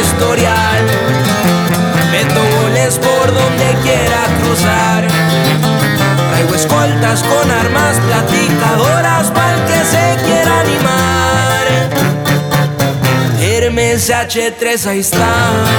historial. Meto goles por donde quiera cruzar. Traigo escoltas con armas platicadoras pa'l que se quiera animar. Hermes H3, ahí está.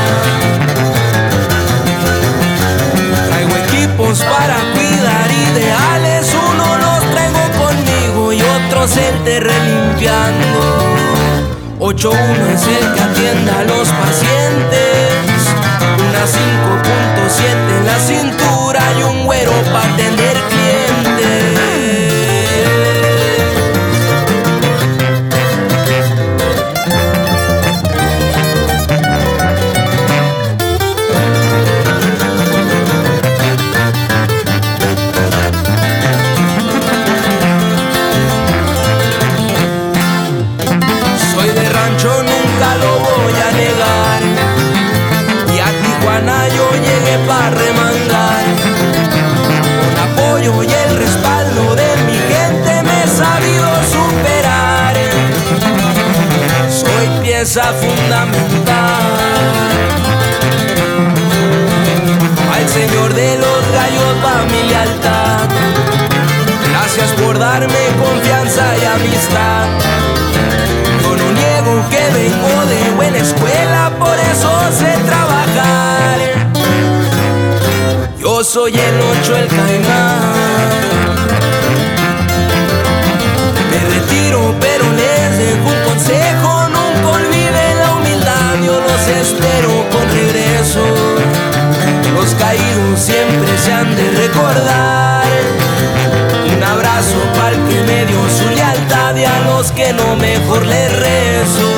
Traigo equipos para cuidar ideales. Uno los traigo conmigo y otros enterré limpiando. 8-1 es el que atiende a los pacientes. Una 5.7 en la cintura y un güero para atender clientes. Soy de rancho, nunca lo voy a negar. Y a Tijuana yo llegué pa' remangar. Con apoyo y el respaldo de mi gente me he sabido superar. Soy pieza fundamental. Al señor de los gallos va mi lealtad. Gracias por darme confianza y amistad. Yo no niego que vengo de buena escuela, por eso sé trabajar. Yo soy el 8, el Caimán. Me retiro, pero les dejo un consejo: nunca olviden la humildad. Yo los espero con regreso. Los caídos siempre se han de recordar. Un abrazo pa'l que me dio su lealtad y a los que no, mejor les rezo.